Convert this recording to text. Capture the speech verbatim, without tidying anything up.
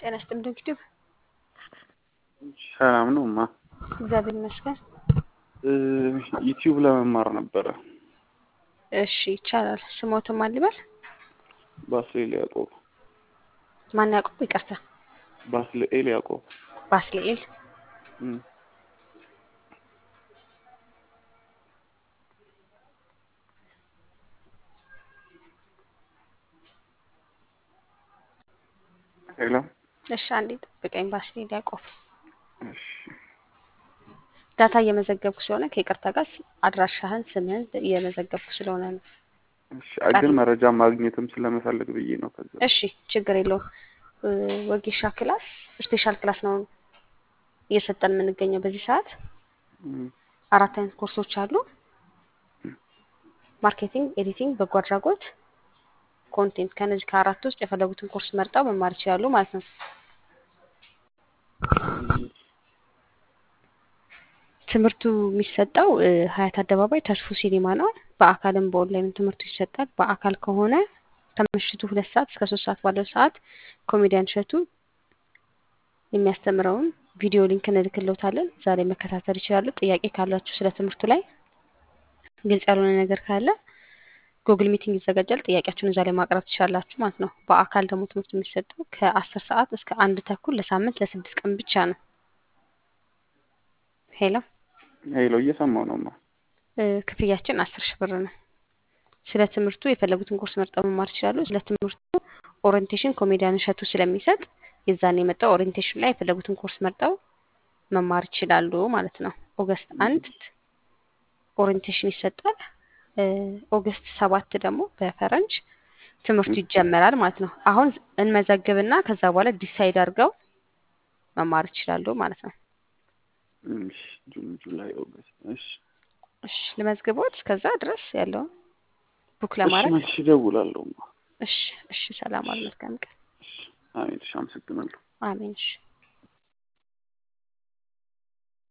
ጤና ይስጥልኝ ዶክተር ሰላም ነው ማ እግዚአብሔር ይመስገን። ዩቲዩብ ለመማር ነበረ። እሺ ይቻላል። ስሞትን ማን ልበል? ባስሌል ያዕቆብ። ማን ያዕቆብ? ይቅርታ ባስሌል ያዕቆብ። ባስሌል እም ሄሎ እሺ አንዴ ጠብቀኝ። ባስሌል ያዕቆብ እሺ ዳታ እየመዘገብኩ ስለሆነ ከይቅርታ ጋር አድራሻህን ስምህን እየመዘገብኩ ስለሆነ ነው። እሺ አግን መረጃ ማግኘትም ስለመፈልግ ብዬ ነው። ከዛ እሺ ችግር የለውም። ወጌሻ ክላስ ስፔሻል ክላስ ነው እየሰጠን የምንገኘው በዚህ ሰዓት። እም አራት አይነት ኮርሶች አሉ። ማርኬቲንግ፣ ኤዲቲንግ፣ በጎ አድራጎት፣ ኮንቴንት። ከነዚህ ከአራት ውስጥ የፈለጉትን ኮርስ መርጠው መማር ይችላሉ ማለት ነው። ትምህርቱ የሚሰጠው ሀያት አደባባይ ተስፉ ሲኒማ ነው። በአካልም በኦንላይን ትምህርቱ ይሰጣል። በአካል ከሆነ ከምሽቱ ሁለት ሰዓት እስከ ሶስት ሰዓት ባለው ሰዓት ኮሜዲያን እሸቱ የሚያስተምረውን ቪዲዮ ሊንክ እንልክልዎታለን። ዛሬ መከታተል ይችላሉ። ጥያቄ ካላችሁ ስለ ትምህርቱ ላይ ግልጽ ያልሆነ ነገር ካለ ጉግል ሚቲንግ ይዘጋጃል። ጥያቄያችሁን እዛ ላይ ማቅረብ ትችላላችሁ ማለት ነው። በአካል ደግሞ ትምህርቱ የሚሰጠው ከአስር ሰዓት እስከ አንድ ተኩል ለሳምንት ለስድስት ቀን ብቻ ነው። ሄሎ ሄሎ እየሰማሁ ነው ማ ክፍያችን አስር ሺህ ብር ነው። ስለ ትምህርቱ የፈለጉትን ኮርስ መርጠው መማር ይችላሉ። ስለ ትምህርቱ ኦሪንቴሽን ኮሜዲያን እሸቱ ስለሚሰጥ የዛኔ የመጣው ኦሪንቴሽን ላይ የፈለጉትን ኮርስ መርጠው መማር ይችላሉ ማለት ነው። ኦገስት አንድ ኦሪንቴሽን ይሰጣል። ኦገስት ሰባት ደግሞ በፈረንጅ ትምህርቱ ይጀመራል ማለት ነው። አሁን እንመዘግብና ከዛ በኋላ ዲሳይድ አድርገው መማር ይችላሉ ማለት ነው። እሺ ጁን ጁላይ ኦገስት እሺ እሺ ልመዝግቦት እስከዛ ድረስ ያለውን ቡክ እሺ ለማድረግ መልስ እደውላለሁ ማ እሺ እሺ ሰላም አለ። መልካም ቀን። አሜን። እሺ አመሰግናለሁ። አሜን። እሺ